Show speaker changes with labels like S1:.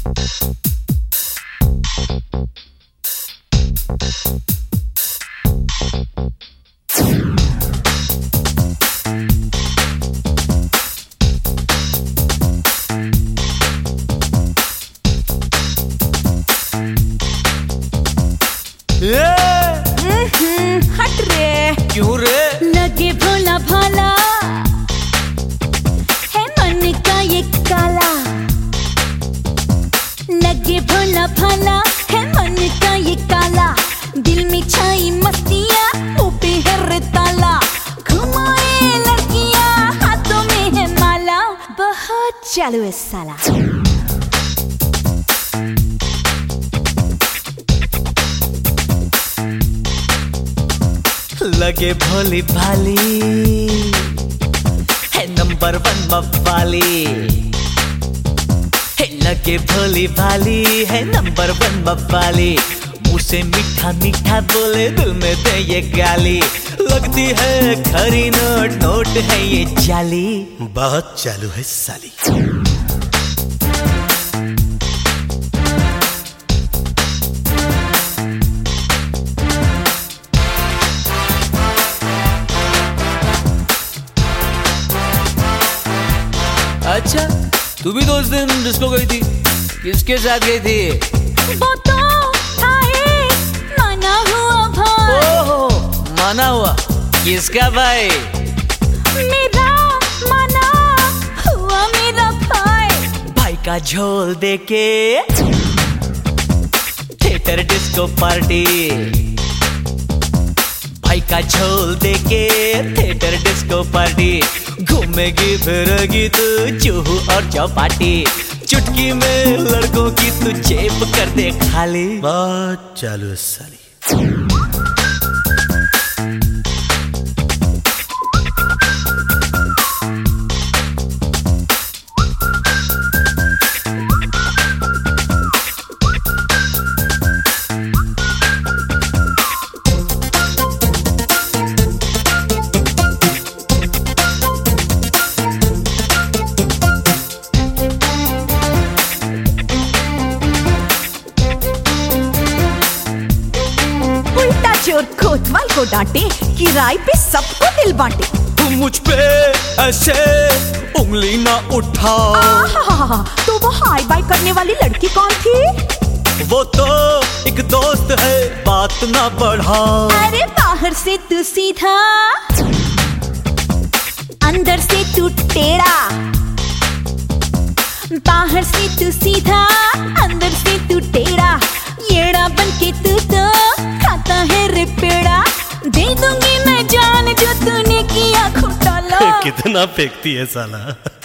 S1: हट रे।
S2: क्यों रे?
S1: लगे भोला भाला है मन का ये काला। लगे भोला भाला है मन का ये काला। दिल में छाई मस्तियाँ मुँह पे है रे ताला। घुमाए लड़कियाँ हाथों में है माला। बहुत चालू है साला।
S2: लगे भोली भाली है नंबर 1 मवाली। लगे भोली भाली है नंबर 1 मवाली। मुँह से मीठा मीठा बोले दिल में दे ये गाली। लगती है खरी नोट नोट है ये जाली।
S3: बहुत चालू है साली।
S2: अच्छा, तू भी तो उस दिन डिस्को गई थी, किसके साथ गई थी?
S1: वो तो आए माना हुआ भाई।
S2: ओहो, माना हुआ? किसका भाई?
S1: मेरा माना हुआ मेरा भाई।
S2: भाई का झोल देके थिएटर डिस्को पार्टी। भाई का झोल देके थिएटर डिस्को पार्टी। घूमेगी फिरेगी तू चूहू और चौपाटी। चुटकी में लड़कों की तू जेब कर दे खाली।
S3: बहुत चालू है साली।
S1: चोर कोतवाल को डांटे, किराए पे सबको दिल बांटे।
S2: तू मुझ पे ऐसे उंगली ना उठा।
S1: तो वो हाई बाई करने वाली लड़की कौन थी?
S2: वो तो एक दोस्त है, बात ना बढ़ा।
S1: अरे बाहर से तू सीधा, अंदर से तू टेढ़ा। बाहर से तू सीधा, अंदर से तू टेढ़ा। येड़ा बन के तू तो खाता है रे पेड़ा। दे दूंगी मैं जान जो तूने किया घोटाला।
S3: कितना फेंकती है साला।